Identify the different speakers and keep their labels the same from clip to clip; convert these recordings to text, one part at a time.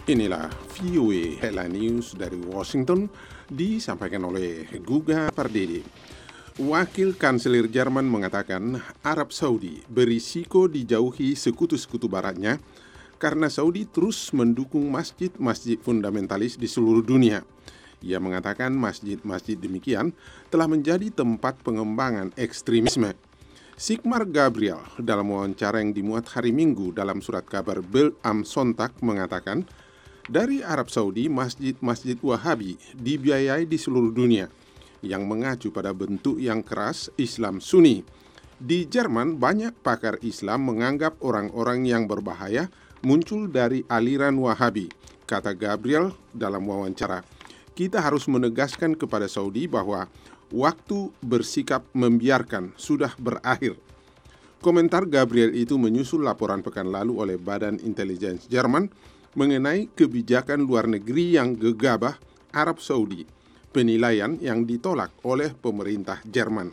Speaker 1: Inilah VOA Headline News dari Washington, disampaikan oleh Guga Pardede. Wakil Kanselir Jerman mengatakan Arab Saudi berisiko dijauhi sekutu-sekutu baratnya karena Saudi terus mendukung masjid-masjid fundamentalis di seluruh dunia. Ia mengatakan masjid-masjid demikian telah menjadi tempat pengembangan ekstremisme. Sigmar Gabriel dalam wawancara yang dimuat hari Minggu dalam surat kabar Bild am Sonntag mengatakan, dari Arab Saudi, masjid-masjid Wahabi dibiayai di seluruh dunia yang mengacu pada bentuk yang keras Islam Sunni. Di Jerman, banyak pakar Islam menganggap orang-orang yang berbahaya muncul dari aliran Wahabi. Kata Gabriel dalam wawancara, kita harus menegaskan kepada Saudi bahwa waktu bersikap membiarkan sudah berakhir. Komentar Gabriel itu menyusul laporan pekan lalu oleh Badan Intelijen Jerman mengenai kebijakan luar negeri yang gegabah Arab Saudi, penilaian yang ditolak oleh pemerintah Jerman.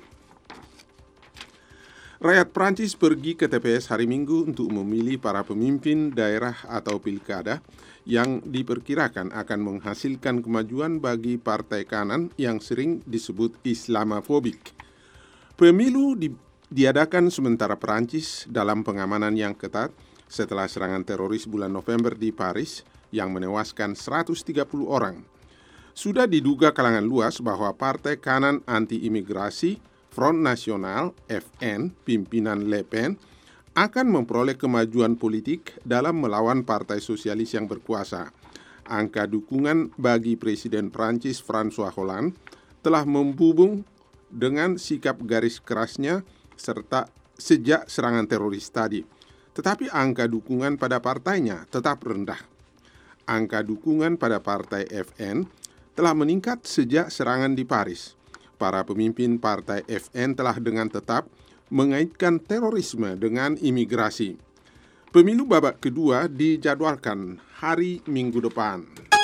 Speaker 1: Rakyat Prancis pergi ke TPS hari Minggu untuk memilih para pemimpin daerah atau pilkada yang diperkirakan akan menghasilkan kemajuan bagi partai kanan yang sering disebut Islamofobik. Pemilu diadakan sementara Prancis dalam pengamanan yang ketat setelah serangan teroris bulan November di Paris yang menewaskan 130 orang. Sudah diduga kalangan luas bahwa partai kanan anti-imigrasi Front National FN pimpinan Le Pen akan memperoleh kemajuan politik dalam melawan partai sosialis yang berkuasa. Angka dukungan bagi Presiden Prancis François Hollande telah membubung dengan sikap garis kerasnya serta sejak serangan teroris tadi. Tetapi angka dukungan pada partainya tetap rendah. Angka dukungan pada partai FN telah meningkat sejak serangan di Paris. Para pemimpin partai FN telah dengan tetap mengaitkan terorisme dengan imigrasi. Pemilu babak kedua dijadwalkan hari Minggu depan.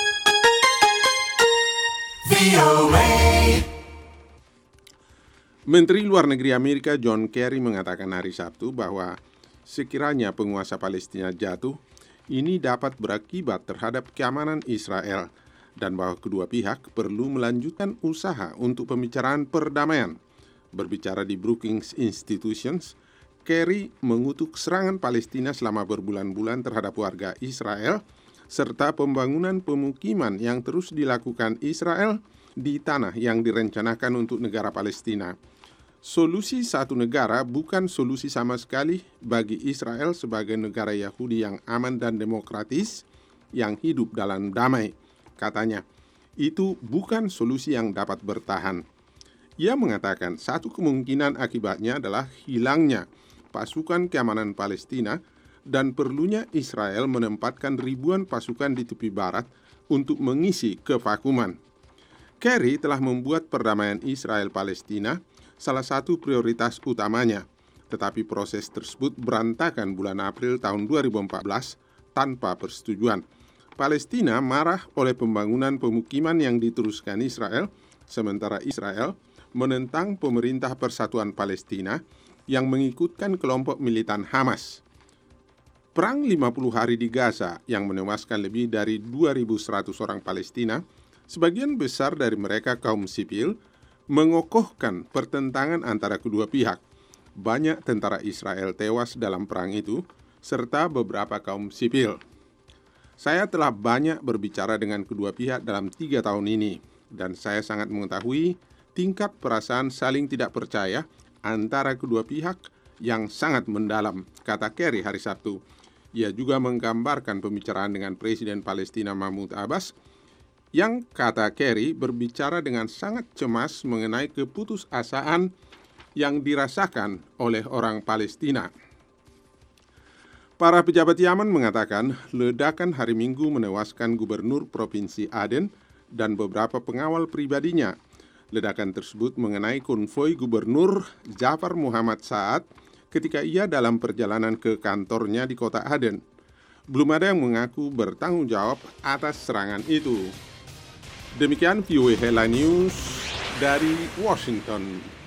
Speaker 1: Menteri Luar Negeri Amerika John Kerry mengatakan hari Sabtu bahwa sekiranya penguasa Palestina jatuh, ini dapat berakibat terhadap keamanan Israel dan bahwa kedua pihak perlu melanjutkan usaha untuk pembicaraan perdamaian. Berbicara di Brookings Institutions, Kerry mengutuk serangan Palestina selama berbulan-bulan terhadap warga Israel serta pembangunan pemukiman yang terus dilakukan Israel di tanah yang direncanakan untuk negara Palestina. Solusi satu negara bukan solusi sama sekali bagi Israel sebagai negara Yahudi yang aman dan demokratis yang hidup dalam damai, katanya. Itu bukan solusi yang dapat bertahan. Ia mengatakan satu kemungkinan akibatnya adalah hilangnya pasukan keamanan Palestina dan perlunya Israel menempatkan ribuan pasukan di tepi barat untuk mengisi kevakuman. Kerry telah membuat perdamaian Israel-Palestina salah satu prioritas utamanya, tetapi proses tersebut berantakan bulan April tahun 2014 tanpa persetujuan. Palestina marah oleh pembangunan pemukiman yang diteruskan Israel, sementara Israel menentang pemerintah Persatuan Palestina yang mengikutkan kelompok militan Hamas. Perang 50 hari di Gaza yang menewaskan lebih dari 2.100 orang Palestina, sebagian besar dari mereka kaum sipil, mengokohkan pertentangan antara kedua pihak. Banyak tentara Israel tewas dalam perang itu, serta beberapa kaum sipil. Saya telah banyak berbicara dengan kedua pihak dalam 3 tahun ini, dan saya sangat mengetahui tingkat perasaan saling tidak percaya antara kedua pihak yang sangat mendalam, kata Kerry hari Sabtu. Ia juga menggambarkan pembicaraan dengan Presiden Palestina Mahmud Abbas, yang kata Kerry berbicara dengan sangat cemas mengenai keputusasaan yang dirasakan oleh orang Palestina. Para pejabat Yaman mengatakan ledakan hari Minggu menewaskan gubernur Provinsi Aden dan beberapa pengawal pribadinya. Ledakan tersebut mengenai konvoi gubernur Jafar Muhammad Sa'ad ketika ia dalam perjalanan ke kantornya di kota Aden. Belum ada yang mengaku bertanggung jawab atas serangan itu. Demikian VOA Headline News dari Washington.